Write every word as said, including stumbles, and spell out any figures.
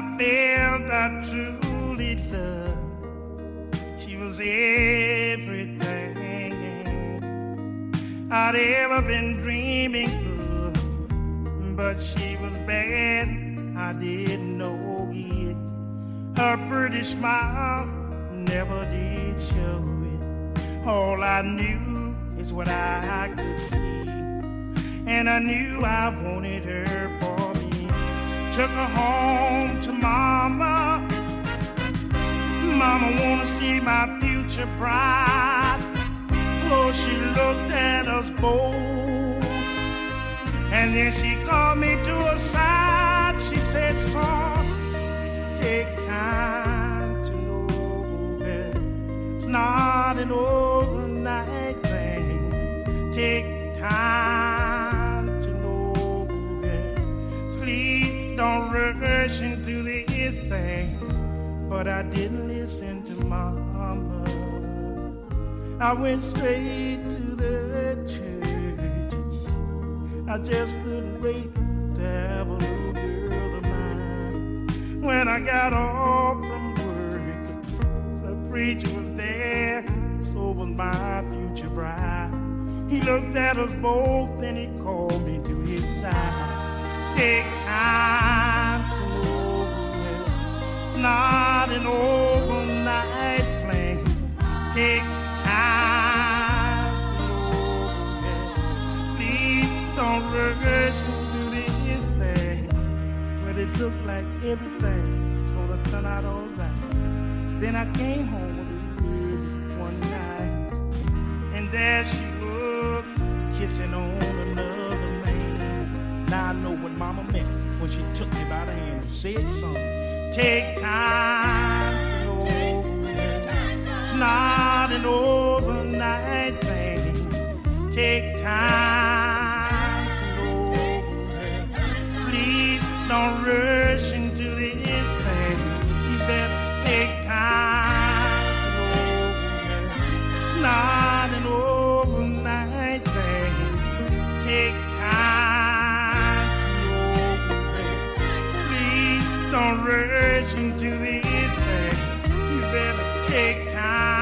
felt I truly loved. She was everything I'd ever been dreaming of, but she was bad, I didn't know it. Her pretty smile never did show it. All I knew is what I could see, and I knew I wanted her for me. Took her home to mama. Mama wanna see my future bride. Oh, she looked at us both, and then she called me to her side. She said, son, take time to know her. It's not an overnight thing. Take time to know her. Please don't rush into this thing. But I didn't listen to mama. I went straight to the church. I just couldn't wait to have a little girl of mine. When I got off from work, the preacher was there, so was my future bride. He looked at us both and he called me to his side. Take time to know her. It's not an overnight fling. Take time to know her. Please don't rush into this thing, but it looked like everything's gonna turn out all right. Then I came home with her one night, and there she was, kissing on another man. Now I know what mama meant when she took me by the hand and said something. Take time to know her. It's not an overnight thing. Take time to know her. Please don't rush into this thing. You better take time to know her. It's not an overnight thing. Take time to know her. Please don't rush into this thing. You better take time.